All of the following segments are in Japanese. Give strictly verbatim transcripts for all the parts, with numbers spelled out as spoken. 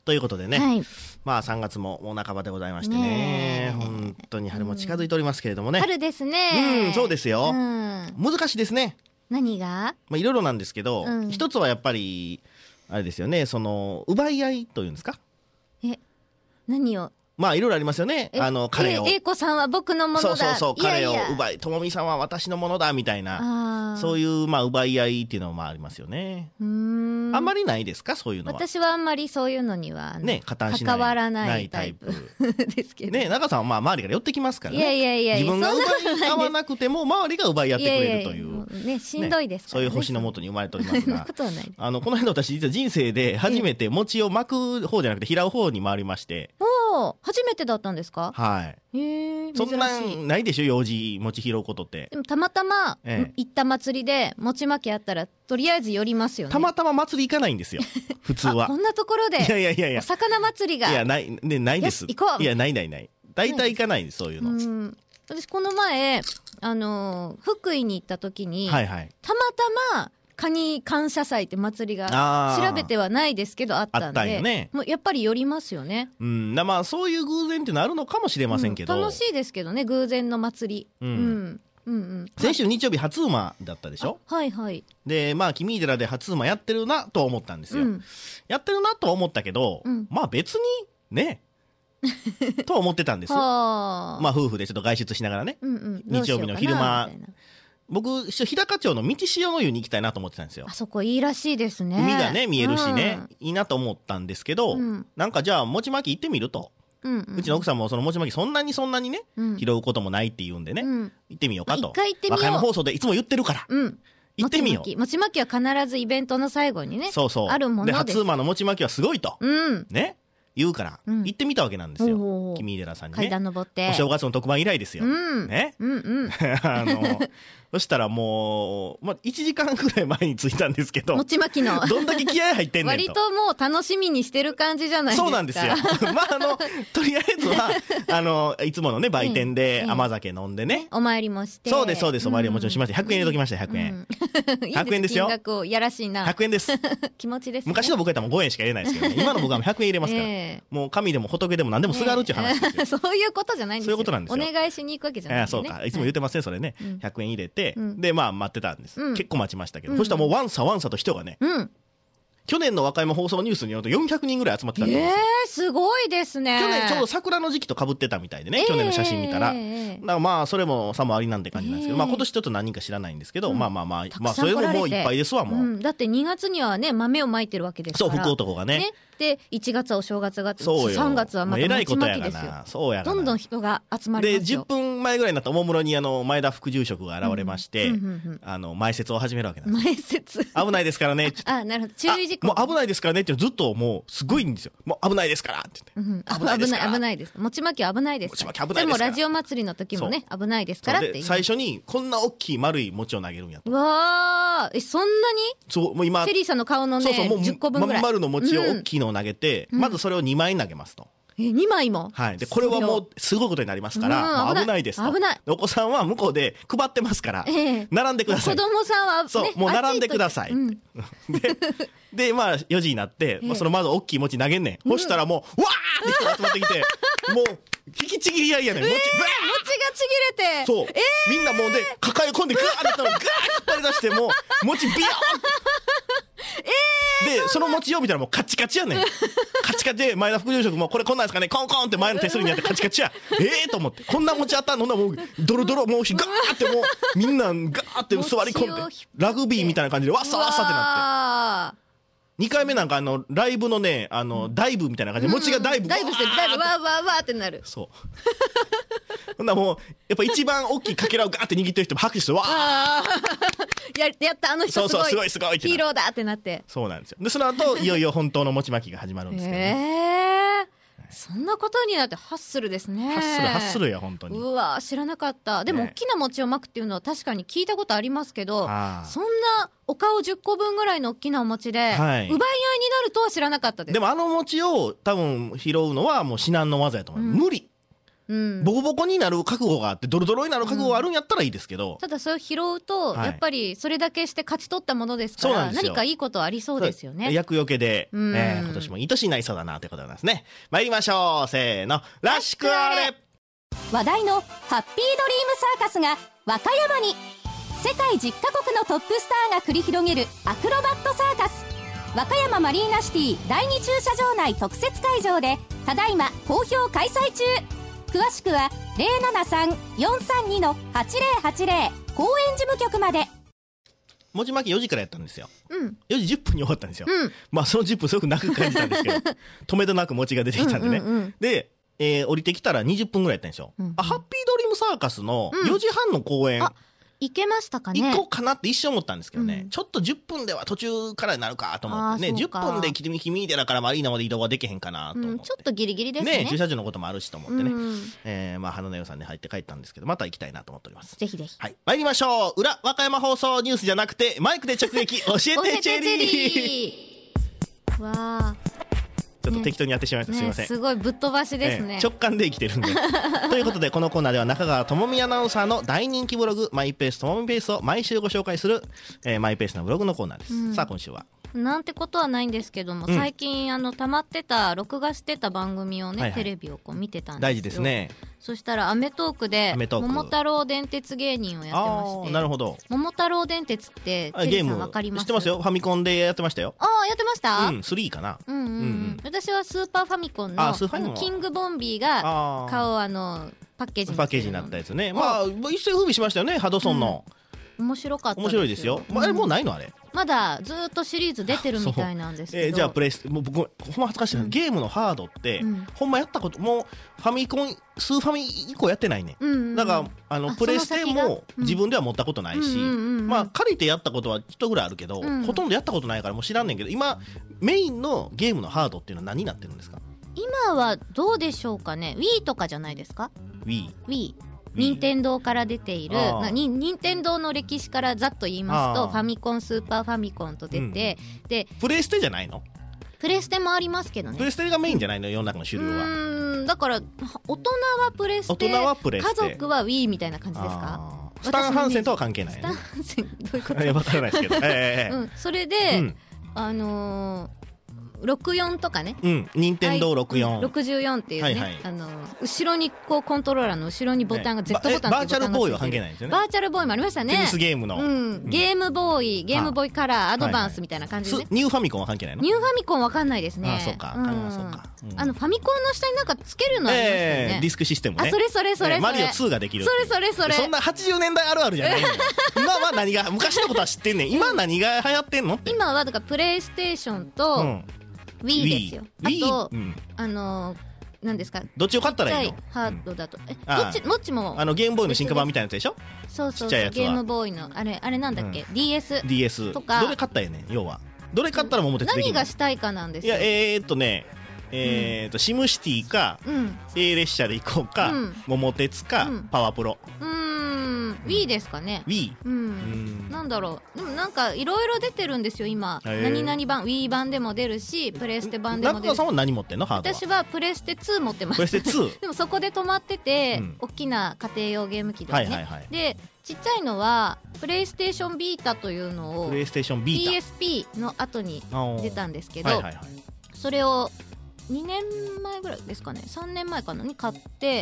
ということでね、 はい、 まあさんがつももう半ばでございましてね、本当に春も近づいておりますけれどもね、 春ですね。 うん、そうですよ、 うん、 難しいですね。 何が、 まあいろいろなんですけど、うん、一つはやっぱりあれですよね、その奪い合いというんですか。 え、何を。 まあいろいろありますよね。あの彼を、 英子さんは僕のものだ、 そうそうそう、 いやいや彼を奪い、ともみさんは私のものだみたいな、そういうまあ奪い合いっていうのもまあありますよね。うーん、あんまりないですか、そういうのは。 私はあんまりそういうのにはね、加担しない、 関わらないタイプですけどね。中さんはまあ周りから寄ってきますからね。 いやいやいや、 自分が奪い合わなくても周りが奪い合ってくれるという、 いやいやね、しんどいですからね、 そういう星のもとに生まれておりますが、 ことはない。 あのこの間私実は人生で初めて餅を巻く方じゃなくて平う方に回りまして。 おお、初めてだったんですか。 はい。 へえ、 そんなんないでしょ、用事餅拾うことって。 でもたまたま、ええ、行った祭りで餅巻きあったらとりあえず寄りますよね。 たまたま祭り行かないんですよ、普通は。 こんなところで。 いやいやいやいや、 お魚祭りが。 いやない、ね、ないです。 行こう。 いやないないない。大体行かないです、そういうの。 うん、私この前あのー、福井に行った時に、 はいはい、 たまたまカニ感謝祭って祭りが調べてはないですけどあったんで、あったよね、もうやっぱり寄りますよね。 うん、まあそういう偶然っていうのあるのかもしれませんけど、 うん、楽しいですけどね、偶然の祭り。うん、うんうんうん、 先週日曜日初馬だったでしょ。 はいはい。 でまあ君寺で初馬やってるなと思ったんですよ、うん、やってるなと思ったけど、うん、まあ別にねと思ってたんですまあ夫婦でちょっと外出しながらね、うんうん、日曜日の昼間僕日高町の道潮の湯に行きたいなと思ってたんですよ。 あそこいいらしいですね。 海がね見えるしね、うん、いいなと思ったんですけど、うん、なんかじゃあ餅巻き行ってみると、うんうん、うちの奥さんもその餅巻きそんなにそんなにね、うん、拾うこともないって言うんでね、うん、行ってみようかと。 一回行ってみよう。 和歌山放送でいつも言ってるから、うん、行ってみよう。 餅巻きは必ずイベントの最後にね、そうそうあるものです。 で初馬の餅巻きはすごいと、うん、ね言うから、うん、行ってみたわけなんですよ、君寺さんにね。 階段登ってお正月の特番以来ですよ、うん、ね、うんうん、あのそしたらもう、まあ、いちじかんぐらい前に着いたんですけど、 餅巻きのどんだけ気合入ってんねんと。 割ともう楽しみにしてる感じじゃないですか。 そうなんですよまああのとりあえずはあのいつものね売店で甘酒飲んでね、 お参りもして。 そうですそうです、お参りももちろんしました。ひゃくえん入れときました。ひゃくえん、うん、ひゃくえんですよ。 金額をやらしいな。 ひゃくえんです気持ちですね。 昔の僕やったらもうごえんしか入れないですけどね、今の僕はひゃくえん入れますから、えー、もう神でも仏でも何でもすがるっていう話ですよ、えー、 そういうことじゃないんですよ。 そういうことなんですよ。 お願いしに行くわけじゃないんですね。 そうか、いつも言ってますねそれね、ひゃくえん入れて、うん、でまあ待ってたんです、うん、結構待ちましたけど、うん、そしたらもうワンサワンサと人がね、うん、去年の和歌山放送ニュースによるとよんひゃくにんぐらい集まってたんですよ。 えー、すごいですね。 去年ちょうど桜の時期と被ってたみたいでね、えー、去年の写真見たら、えー、だからまあそれもさもありなんて感じなんですけど、えー、まあ今年ちょっと何人か知らないんですけど、うん、まあまあまあまあそれももういっぱいですわもう、うん、 だってにがつにはね豆をまいてるわけですから。 そう福男が ね, ねでいちがつはお正月がそうよ、 さんがつはまた餅巻きですよ。 そうやがな、 どんどん人が集まりますよ。 でじゅっぷんまえぐらいになったおもむろにあの前田副住職が現れまして、うんうんうんうん、あの前説を始めるわけなんです。 前説危ないですからねあなるほど、注意事項。 もう危ないですからねってずっともうすごいんですよ。もう危ないですからって言って、うん、 危ないですから危ないです。餅巻きは危ないですから。 餅巻き危ないですから。 でもラジオ祭りの時もね危ないですからって言最初にこんな大きい丸い餅を投げるんやと。 うわー、えそんなに。 そうもう今シェリーさんの顔のね、そうそうもうじゅっこぶんぐらいまん丸の餅を大きいのを投げて、うん、まずそれをにまい投げますと。 えにまいも、 はい、でこれはもうすごいことになりますから、うん、もう危ないですと。 危ない。 お子さんは向こうで配ってますから、えー、並んでください。 子供さんは、ね、 そうもう並んでください、うん、で, でまあよじになって、えーまあ、そのまず大きい餅投げんねん、うん、そしたらもうわーって人が集まってきてもう引きちぎり合いやねん、 えー、餅がちぎれて、 そう、えー、みんなもうで抱え込んでガーッてガーッ引っ張り出してもう餅ビヨーンえー、でその餅を見たらもうカチカチやねんカチカチで前田副住職もこれこんなんですかねコンコンって前の手すりにやってカチカチやええと思って、こんな餅あったのなもうドロドロもうガーってもうみんなガーって座り込んでラグビーみたいな感じでわっさわっさってなって、にかいめなんかあのライブのねあのダイブみたいな感じで餅がダイブダイブしてダイブわーわーわーってなる。 そうほんなもうやっぱ一番大きいかけらをガーって握ってる人も拍手してわーや, やったあの人すごい、 そうそうすごいすごいヒーローだってなって。 そうなんですよ。でその後いよいよ本当の餅巻きが始まるんですけどね、えー、そんなことになってハッスルですね。 ハッスルハッスルや本当に。 うわ知らなかった。でも、ね、大きな餅を巻くっていうのは確かに聞いたことありますけど、そんなお顔じゅっこぶんぐらいの大きなお餅で、はい、奪い合いになるとは知らなかったです。 でもあの餅を多分拾うのはもう至難の技やと思う、うん、無理うん、 ボコボコになる覚悟があってドロドロになる覚悟があるんやったらいいですけど、 うん、ただそれを拾うと、はい、やっぱりそれだけして勝ち取ったものですから、何かいいことありそうですよね。 厄除けで、うん、えー、今年もいい年になりそうだなということでございますね。参りましょう、せーの、らしくあれ。 話題のハッピードリームサーカスが和歌山に。世界じゅっカ国のトップスターが繰り広げるアクロバットサーカス。和歌山マリーナシティだいに駐車場内特設会場でただいま好評開催中。詳しくは ゼロななさん よんさんに はちゼロはちゼロ 公園事務局まで。 文字巻きよじからやったんですよ、 うん、 よじじゅっぷんに終わったんですよ、 うん、 まあそのじゅっぷんすごく長く感じたんですけど止めどなく餅が出てきたんでね、 うんうんうん、 で、えー、降りてきたらにじゅっぷんぐらいやったんですよ、うんうん、あハッピードリームサーカスのよじはんの公演、 うん、行けましたかね。 行こうかなって一瞬思ったんですけどね、 うん、 ちょっとじゅっぷんでは途中からになるかと思ってね、じゅっぷんで君君でだからマリーナまで移動はできへんかなと思って、うん、 ちょっとギリギリですね。 ね、駐車場のこともあるしと思ってね、 うん、 えー、まあ花の予算で入って帰ったんですけど、また行きたいなと思っております。 ぜひぜひ。 はい、参りましょう。裏和歌山放送ニュースじゃなくてマイクで直撃教えてチェリー。 わあ。 ちょっと適当にやってしまいました、ね、すいません、 ね、すごいぶっ飛ばしですね、 えー、直感で生きてるんでということでこのコーナーでは中川智美アナウンサーの大人気ブログマイペースともみペースを毎週ご紹介する、えー、マイペースのブログのコーナーです、うん、さあ今週はなんてことはないんですけども、うん、最近あの溜まってた録画してた番組をね、はいはい、テレビをこう見てたんですよ。 大事ですね。 そしたらアメトークで桃太郎電鉄芸人をやってまして。 なるほど。 桃太郎電鉄ってテリーさんわかります？ 知ってますよ。ファミコンでやってましたよ。 ああ、やってました？ うん、スリーかな。 うんうんうん、うん、私はスーパーファミコン の, ああのキングボンビーが顔あのパッケージにパッケージになったやつね。まあ一世風靡しましたよね、ハドソンの、 うん、面白かったですよ。 面白いですよ、まあ、あれもうないのあれ。 まだずっとシリーズ出てるみたいなんですけど、 えー、じゃあプレイスもう僕ほんま恥ずかしい、うん、ゲームのハードって、うん、ほんまやったこともうファミコンスーファミ以降やってないね、うんうん、だからあのプレステも自分では持ったことないし、まあ借りてやったことはちょっとぐらいあるけど、うん、ほとんどやったことないからもう知らんねんけど、今メインのゲームのハードっていうのは何になってるんですか？ 今はどうでしょうかね。 Wii とかじゃないですか。 Wii Wii任天堂から出ている任天堂の歴史からざっと言いますとファミコンスーパーファミコンと出て、うん、でプレステじゃないの？ プレステもありますけどね。 プレステがメインじゃないの、世の中の主流は。うーんだから大人はプレステ、 大人はプレステ、 家族は Wii みたいな感じですか？ スタンハンセンとは関係ない、ね、 スタンハンセンどういうこと？ いや分からないですけど、えーうん、それで、うん、あのーろくじゅうよんとかね、 うん、任天堂ろくじゅうよん、 ろくじゅうよんっていうね、はいはい、あの後ろにこうコントローラーの後ろにボタンが、ね、Z ボタンっていうボタンがついてる。 バーチャルボーイは関係ないんですよね。 バーチャルボーイもありましたね。 テニスゲームの、 うん、ゲームボーイ、ゲームボーイカラー、アドバンスみたいな感じでね、 はいはい、ニューファミコンは関係ないの？ニューファミコンわかんないですね。 ああそうか、うん、あそうか、うん、 あのファミコンの下になんかつけるのありましたよね、 えー、ディスクシステムね。 あそれそれそれそれ、えー、 マリオツーができる。 それそれそれ。 そんなはちじゅうねんだいあるあるじゃないの今は何が昔のことは知ってんねん。今何が流行ってんのって。 今はだからプレイステーションと、うん、Wii ですよ。あと、うん、あのー、何ですか、 どっちを買ったらいいの？ ちっちゃいハードだと、うん、えどっちどっちもあのゲームボーイの進化版みたいなやつでしょ？ そうそうそう、ゲームボーイのあれあれなんだっけ、うん、ディーエスディーエス とか。どれ買ったらいいねん、要はどれ買ったら桃鉄できるの？ 何がしたいかなんですよ。 いやえー、っとねえー、っと、うん、シムシティか、うん、A 列車で行こうか、うん、桃鉄か、うん、パワープロ。 うーん Wii ですかね。 Wii、 うん、うんなんだろう、でもなんかいろいろ出てるんですよ今。何々版 Wii 版でも出るしプレステ版でも出るし。 中川さんは何持ってんの？ハードは。 私はプレステツー持ってます。 プレステツーでもそこで止まってて、うん、大きな家庭用ゲーム機ですね、はいはいはい、でちっちゃいのはプレイステーションビータというのをプレイステーションビータピーエスピー の後に出たんですけど、 はいはいはい、 それをにねんまえぐらいですかね、さんねんまえかなに買って、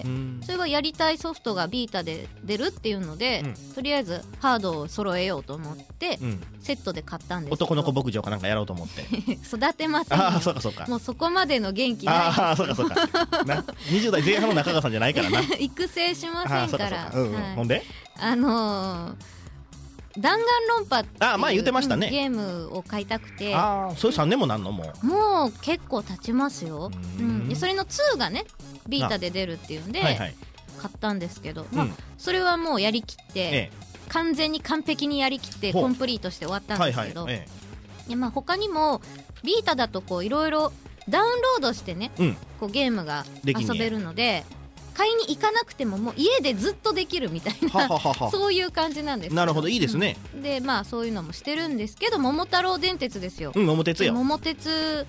それはやりたいソフトがビータで出るっていうので、うん、とりあえずハードを揃えようと思って、うん、セットで買ったんですけど、 男の子牧場かなんかやろうと思って育てません。 ああそうかそうか、 もうそこまでの元気ない。 ああそうかそうかなにじゅうだいぜん半の中川さんじゃないからな育成しませんから。 ほんであのー弾丸論破っていう、 あ、まあ言ってましたね、 ゲームを買いたくて。 ああそれさんねんもなんの？もうもう結構経ちますよ。うん、でそれのツーがねビータで出るっていうんで、はいはい、買ったんですけど、まあ、うん、それはもうやりきって、ええ、完全に完璧にやりきってコンプリートして終わったんですけど、はいはい、ええ、でまあ、他にもビータだとこういろいろダウンロードしてね、うん、こうゲームが遊べるので買いに行かなくてももう家でずっとできるみたいなははははそういう感じなんです。 なるほど、いいですね、 うん、でまあそういうのもしてるんですけど、桃太郎電鉄ですよ、 うん、桃鉄よ。 桃鉄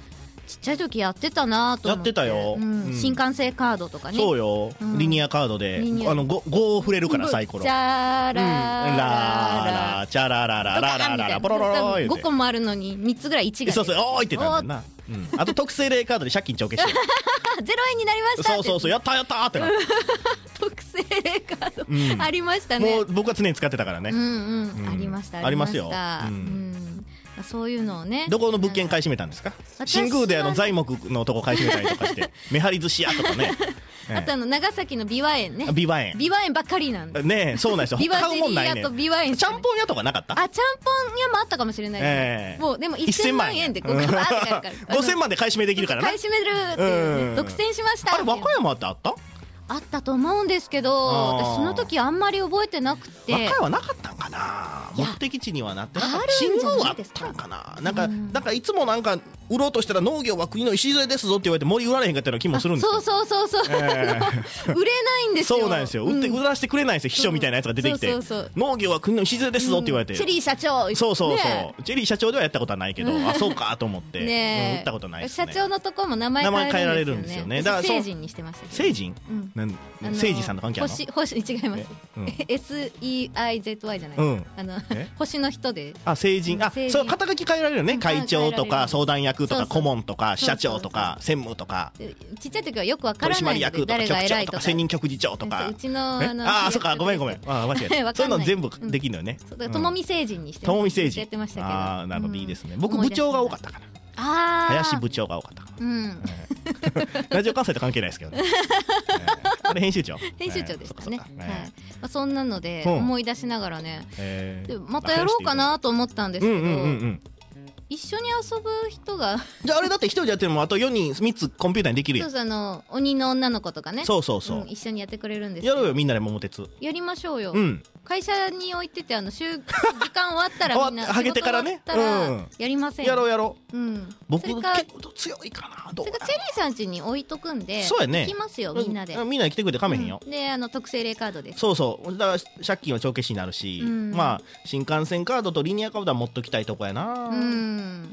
ちっちゃい時やってたなと思って。 やってたよ、 うんうん、 新幹線カードとかね。 そうよ、うん、リニアカードであの ご, ごを触れるからサイコロチャラーラーラーチャラララララララポロロローごこもあるのにみっつぐらいいちがそうそうおーいってなんだな、うん、あと特製霊カードで借金帳消してゼロえんになりましたってそうそうそうやったやったってな特製霊カード、うん、ありましたね。 もう僕は常に使ってたからね。 うんうん、うん、ありましたありますよ、 うんうんそういうのをね。 どこの物件買い占めたんですか？新宮であの材木のとこ買い占めたりとかしてめはり寿司屋とかねあとあの長崎の琵琶園ね。 琵琶園琵琶園ばっかりなんでねえそうなんですよ。 琵琶ゼリー屋と琵琶園ちゃんぽん屋とかなかった？ あちゃんぽん屋もあったかもしれないですね、えー、もうでもせんまんえんでこうガバーってやるからごせんまんで買い占めできるからね。 買い占めるっていう、ね、独占しましたあれ和歌山ってあった？ あったと思うんですけど私その時あんまり覚えてなくて。 和歌山なかったんかな。目的地にはなってなかった。新宮はあったんかな。なんかなんかいつもなんか売ろうとしたら農業は国の礎ですぞって言われて森売られへんかったような気もするんですよ。 そうそうそうそう、えー、売れないんですよ。 そうなんですよ、売って売らせてくれないんですよ。秘書みたいなやつが出てきてそうそうそう農業は国の礎ですぞって言われて、うん、 チェリー社長そうそうそう、 ね、 チェリー社長ではやったことはないけどあそうかと思ってね、うん、売ったことないですね。 社長のとこも名前変えられるんですよね。だから成人にしてましたけど。 成人、うん、なん成人さんと関係あるの？ 星星違います、うん、エスイーアイゼットワイ じゃない、うん、あの星の人であ成人あ成人そう肩書き変えられるよね。会長とか相談役とか顧問とか社長とか専務とかちっちゃい時はよくわからないので誰が偉いとか専任局次長とかうちのあのああそっかごめんごめんあ間違えたそういうの全部できるのよね。 ともみ成人にしてともみ成人やってましたけどああなるほどいいですね。僕部長が多かったかな。 あ林部長が多かったかな、うんラジオ関西と関係ないですけどねあれ編集長編集長でしたね、えーはいまあ、そんなので思い出しながらね、えー、でまたやろうかなと思ったんですけど、うんうんうんうん一緒に遊ぶ人がじゃああれだって一人でやってるのもあとよにんみっつコンピューターにできるやん。 そうそうあの鬼の女の子とかねそうそうそう、 うん、一緒にやってくれるんですやろうよみんなで桃鉄やりましょうよ、 うん、 会社に置いててあの週時間終わったらみんなはげてからね、うん、 やりませんやろうやろう、 うん、 僕結構強いかな。どうそれかチェリーさん家に置いとくんでそうやね行きますよみんなで、 うん、みんなで来てくれてかめへんよ、 うん、であの特製霊カードでそうそうだから借金は帳消しになるし、うん、まあ新幹線カードとリニアカードは持っときたいとこやな、うん、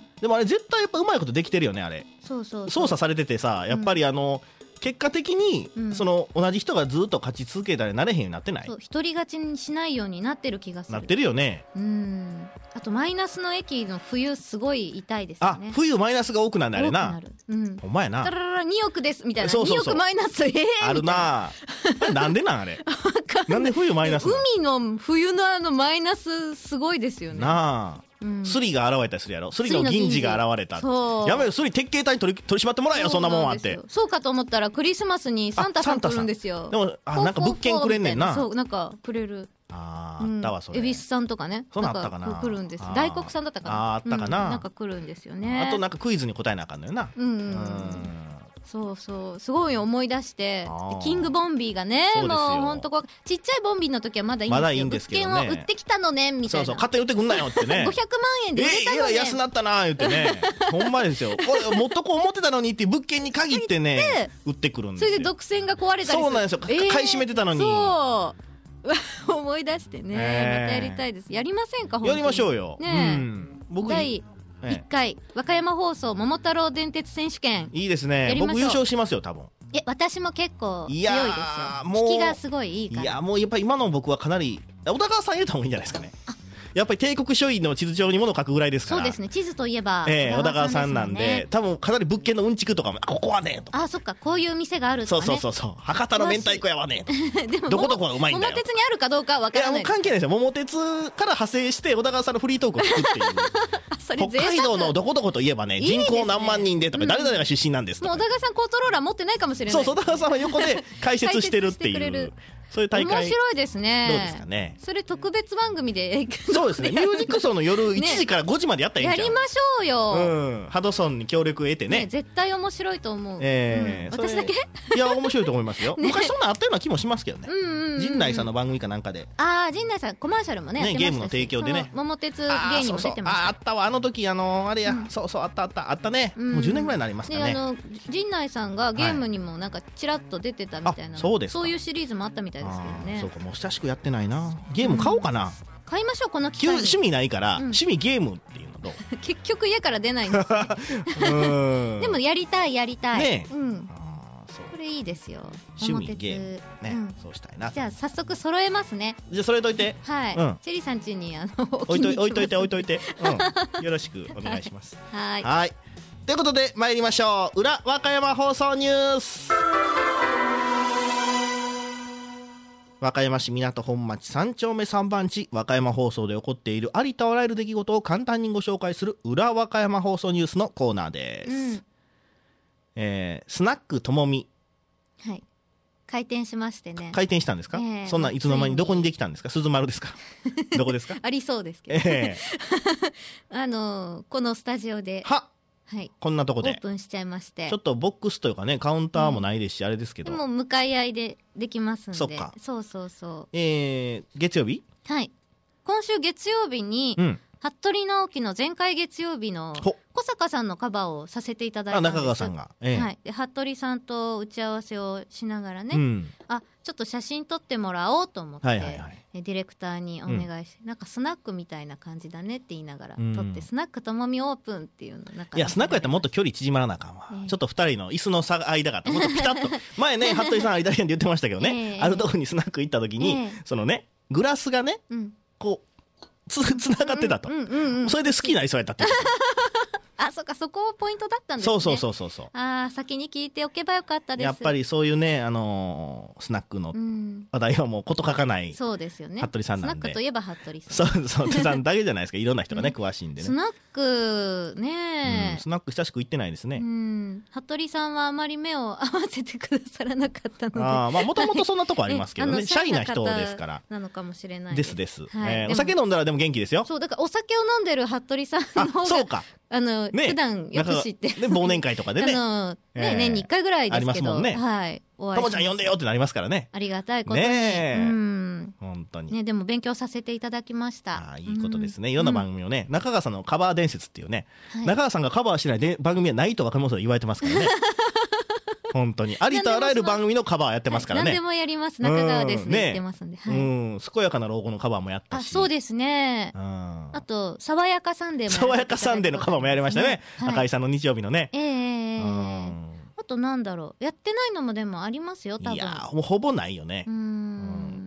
でもあれ絶対やっぱうまいことできてるよねあれ。 そうそうそう操作されててさやっぱりあの、うん、結果的に、うん、その同じ人がずっと勝ち続けたりなれへんようになってない？ そう一人勝ちにしないようになってる気がする。 なってるよね。 うんあとマイナスの駅の冬すごい痛いですよね。 あ冬マイナスが多くなるねあれな。 多くなる、うん、 ほんまやな。 だららにおくですみたいな。 そうそうそうにおくマイナスえーあるななんでなんあれなんで冬マイナスな海の冬のあのマイナスすごいですよねなあ。うん、スリが現れたりするやろ。スリの銀次が現れた。やめよスリ鉄警隊に取り取り締まってもらえよ。そんなもんあって。 そうかと思ったらクリスマスにサンタさん来るんですよ。 でもあなんか物件くれんねんな。 そうなんかくれる。 ああ、うん、あったわそれ。 恵比寿さんとかね。 そんなあったかな。 来るんです。大黒さんだったかな。 ああったかな、 うん。なんか来るんですよね。 あとなんかクイズに答えなあかんのよな。うん。うんそうそうすごい思い出してキングボンビーがねもうほんとこうちっちゃいボンビーの時はまだいいんですけど、 まだいいんですけどね、 物件を売ってきたのねみたいな。 そうそう勝手に売ってくんなよってねごひゃくまんえんで売れたのね、 えー、いや安なったな言ってねほんまですよこれもっとこう思ってたのにっていう物件に限ってね売ってくるんですよ。 それで独占が壊れたりする。 そうなんですよ、えー、買い占めてたのにそう思い出してね、えー、またやりたいです。やりませんか本当に。 やりましょうよ、 ね、うん、僕第いっかい和歌山放送桃太郎電鉄選手権いいですね。僕優勝しますよ多分。 え私も結構強いですよ。引きがすごいいいから。 いやもうやっぱり今の僕はかなり小田川さん入れた方がいいんじゃないですかね。やっぱり帝国書院の地図上にもの書くぐらいですから。 そうですね地図といえば小田川さんなんで多分かなり物件のうんちくとかもここはねとか。 あそっかこういう店があるとかね。 そうそうそうそう博多の明太子屋はねでもどこどこがうまいんだよ。 桃鉄にあるかどうかは分からない。 いやもう関係ないですよ。桃鉄から派生して小田川さんのフリートークを聞くっていう北海道のどこどこといえばね人口何万人でとか誰々が出身なんですとか、 もう小田川さんコントローラー持ってないかもしれない。 そう小田川さんは横で解説してるっていうそういう大会。 面白いですね。 どうですかね。 それ特別番組でそうですねミュージックソーの夜いちじからごじまでやったらいいんじゃん。 やりましょうよ、 うん、ハドソンに協力を得て ね, ね絶対面白いと思う、 えーうん、私だけいや面白いと思いますよ、ね、昔そんなあったような気もしますけどね。 うんうんうん、 陣内さんの番組かなんかでああ陣内さんコマーシャルも ね, ねゲームの提供でね桃鉄芸人も出てました。 あ, あ, あったわあの時あのあれや、うん、そうそうあったあったあったね、うん、もうじゅうねんぐらいになりますかね。 であの陣内さんがゲームにもなんかチラッと出てたみたいな、はい、 そうですそういうシリーズもあったみたいですけどね。 そうかもう親しくやってないな。ゲーム買おうかな、うん買いましょうこの機会に。 趣味ないから、 うん、 趣味ゲームっていうのと結局家から出ないんですよ、ね、でもやりたいやりたい、ね、うん、これいいですよ。 趣味ゲームね、うん、そうしたいな。 じゃあ早速揃えますね。 じゃあ揃えといて。 はい、うん、チェリーさん家にあの置いとい置いといて置いといて、うん、よろしくお願いします。 はい、 はい、ということで参りましょう。裏和歌山放送ニュース。和歌山市港本町さん丁目さん番地和歌山放送で起こっているありとあらゆる出来事を簡単にご紹介する裏和歌山放送ニュースのコーナーです。うん、えー、スナックともみ、 はい、開店しましてね。 開店したんですか、えー、そんないつの間にどこにできたんですか。鈴丸ですかどこですかありそうですけど、えー、あのー、このスタジオでははい、 こんなとこでオープンしちゃいまして、 ちょっとボックスというかねカウンターもないですし、うん、あれですけど、 でも向かい合いでできますんで。 そっか、 そうそうそう、 えー、月曜日、 はい、今週月曜日に、うん、服部直樹の前回月曜日の小坂さんのカバーをさせていただいたんです。 あ、中川さんが、えーはい、で服部さんと打ち合わせをしながらね、うん、あちょっと写真撮ってもらおうと思って、はいはいはい、ディレクターにお願いして、うん、なんかスナックみたいな感じだねって言いながら撮って、うん、スナックともみオープンっていうのなんか、 いやスナックやったらもっと距離縮まらなあかんわ、えー、ちょっとふたりの椅子の差間があってもっとピタッと前ね服部さんはイタリアンで言ってましたけどね、えー、あるとこにスナック行った時に、えー、そのねグラスがね、うん、こう つ, つながってたと、うんうんうんうん、それで好きになりそうやったってあ、そっか、そこポイントだったんですね。 そうそうそうそうそう。 あ、先に聞いておけばよかったです。 やっぱりそういうね、あのー、スナックの話題はもうこと書かない、うん、 そうですよね。 服部さんなんで。 スナックといえば服部さん。 そうそう、服部さんだけじゃないですか。いろんな人がね、うん、詳しいんでね。 スナックね、 うん、スナック久しく行ってないですね。うん、 服部さんはあまり目を合わせてくださらなかったので。 あ、まあもともとそんなとこありますけどね。シャイな人ですから。 なのかもしれないです。ですです、はい、えー、お酒飲んだらでも元気ですよ。 そうだからお酒を飲んでる服部さんの方が、 そうか。 あの、ね、普段よく知ってで忘年会とかでね、 あのね、えー、年にいっかいぐらいですけど、ありますもんね。はい。 ともちゃん呼んでよってなりますからね。 ありがたいことに。 ねえ、うん、本当に。 ね、でも勉強させていただきました。 あ、いいことですね。いろんな番組をね、うん、中川さんのカバー伝説っていうね、はい、中川さんがカバーしないで番組はないと若者さん言われてますからね。本当にありとあらゆる番組のカバーやってますからね。 何でもやります。中川ですね。言ってますんで。 うん、健やかな老後のカバーもやったし。 あ、そうですね。あと爽やかサンデーも。 爽やかサンデーのカバーもやりましたね。赤井さんの日曜日のね。 ええ。あとなんだろう、やってないのもでもありますよ。多分。いやもうほぼないよね。うん。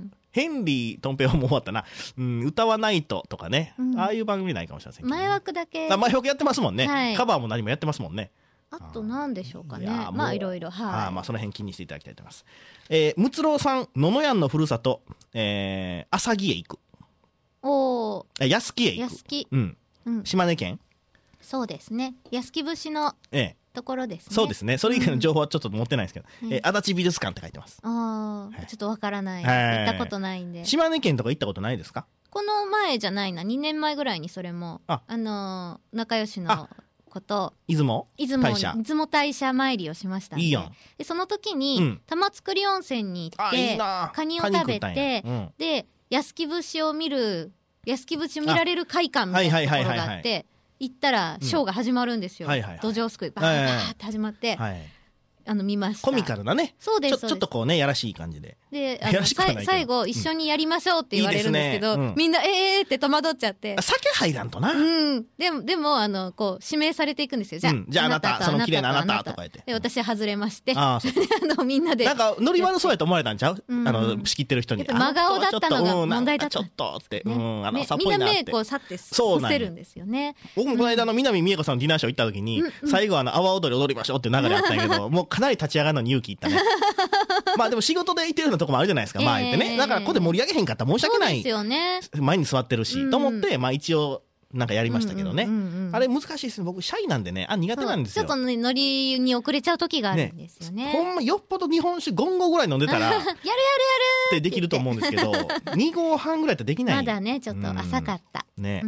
ヘンリーとんぺはもう終わったな、うん、歌わないととかね、ああいう番組ないかもしれませんけど。 前枠だけ。 前枠やってますもんね。カバーも何もやってますもんね。 あと何でしょうかね。まあいろいろ、はい、 あ、まあその辺気にしていただきたいと思います。えー、むつろうさん、野々やんのふるさと、えー、朝木へ行く。おお。安木へ行く。 安木。 うん。うん、島根県。 そうですね。安木節のところですね。 そうですね。それ以外の情報はちょっと持ってないですけど、うん、えー、足立美術館って書いてます。 ああ、はい、ちょっとわからない。行ったことないんで。 島根県とか行ったことないですか？ この前じゃないな、にねんまえぐらいにそれも、あ、あのー、仲良しの。こと出雲出雲大社出雲大社参りをしましたん で, いいやんでその時に、うん、玉造温泉に行っていいカニを食べて、うん、で安木節を見る安木節見られる会館みたいなところがあって行ったらショーが始まるんですよ、うん、土壌すくいバーッバーって始まって、はいはい、あの見ました。 コミカルなね。 そうです。 ちょ、ちょっとこうねやらしい感じで。 で、あの最後一緒にやりましょうって言われるんですけど、うんいいですね、うん、みんなえーって戸惑っちゃって。 酒入らんとな。 うん。でもでもあのこう指名されていくんですよ。じゃあ、うん、 じゃああなたその綺麗なあなたとか言って。 で私外れまして。ああのみんなで。 なんかノリ悪そうやと思われたんちゃう？うん、あの仕切ってる人に。 真顔だったのが問題だった。 ちょっとって。 ね、うんあのさっぽいなって。みんな目こう去って伏せるんですよね。 僕もこの間の南美恵子さんのディナーショー行った時に、うん、最後あの阿波踊り踊りましょうっていう流れあったんやけど、もうかなり立ち上がるのに勇気いったね。まあでも仕事でいてるようなとこもあるじゃないですか、まあ言ってね、だからここで盛り上げへんかったら申し訳ない、 そうですよね、 前に座ってるし、うん、と思ってまあ一応なんかやりましたけどね、うんうんうんうん、あれ難しいですね、僕シャイなんでね、あ苦手なんですよ、 ちょっと、ね、ノリに遅れちゃう時があるんですよね、 ね、ほんまよっぽど日本酒ご合ぐらい飲んでたらやるやるやるってできると思うんですけどに合半ぐらいってできない、 まだねちょっと浅かった、 うん、ね、うん、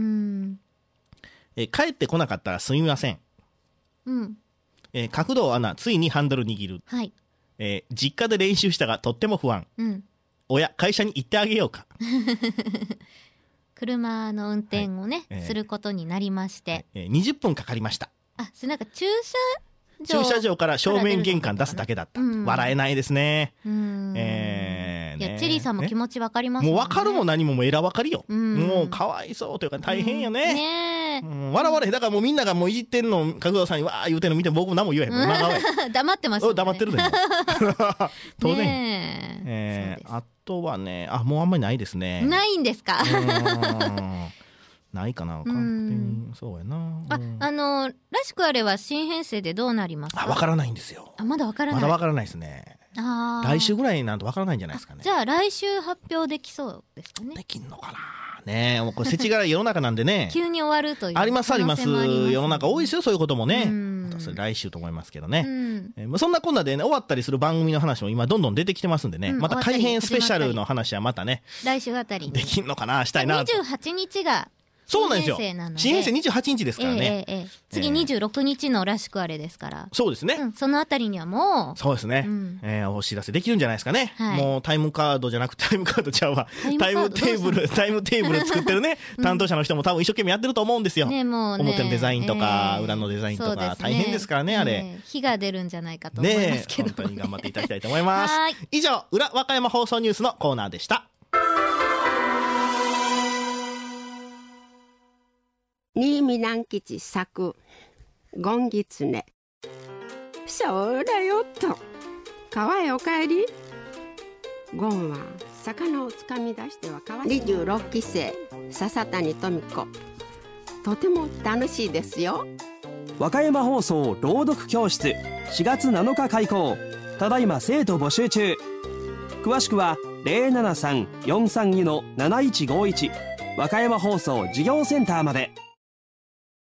え帰ってこなかったらすみません、うん、え角度アナついにハンドル握る、はい、えー、実家で練習したがとっても不安、うん、親会社に行ってあげようか車の運転をね、はいえー、することになりまして、 えー、にじゅっぷんかかりました。 あ、それなんか駐車場駐車場から正面玄関出すだけだった、うん、笑えないですね、うん、えね。 いやチェリーさんも気持ちわかりますもんね。もう分かるも何ももうえら分かりよ、 うん、 もうかわいそうというか大変よね、うん、 ねうん、笑われへん。だからもうみんながもういじってんの角田さんにわー言うてんの見て僕も何も言えへん、 うん、黙ってますよね。 黙ってるで当然ねえー、あとはねあもうあんまりないですね。 ないんですかないかな、うんそうやな、うん、 あ、あのー、らしくあれは新編成でどうなりますか。 あ、わからないんですよ。 あ、まだわからない。 まだわからないですね。 あ来週ぐらいになんとわからないんじゃないですかね。 じゃあ来週発表できそうですかね。 できんのかなね。もうこれ世知辛い世の中なんでね急に終わるというありますあります。世の中多いですよそういうこともね。 うんそれ来週と思いますけどね、 うんえー、そんなこんなで、ね、終わったりする番組の話も今どんどん出てきてますんでね、うん、また改編スペシャルの話はまたね来週あたりにできんのかなしたいな。 にじゅうはちにちがそうなんですよ。新編成にじゅうはちにちですからね、 えーえー、次にじゅうろくにちのらしくあれですから、 えー、そうですね、 うん、そのあたりにはもうそうですね、うんえー、お知らせできるんじゃないですかね、はい、もうタイムカードじゃなくてタイムカードちゃうわタイムテーブルタイムテーブル作ってるね担当者の人も多分一生懸命やってると思うんですよ、 ねもうね、 表のデザインとか、えー、裏のデザインとか、ね、大変ですからねあれ、 えー、火が出るんじゃないかと思いますけど、ね、 本当に頑張っていただきたいと思います以上裏和歌山放送ニュースのコーナーでした。 新見南吉作ゴンギツネ。そうだよと川へお帰り。ゴンは魚をつかみ出しては川にじゅうろっきせい笹谷富子。とても楽しいですよ。 和歌山放送朗読教室しがつなのか開講。ただいま生徒募集中。詳しくは ゼロななさん よんさんに のなないちごいち 和歌山放送事業センターまで。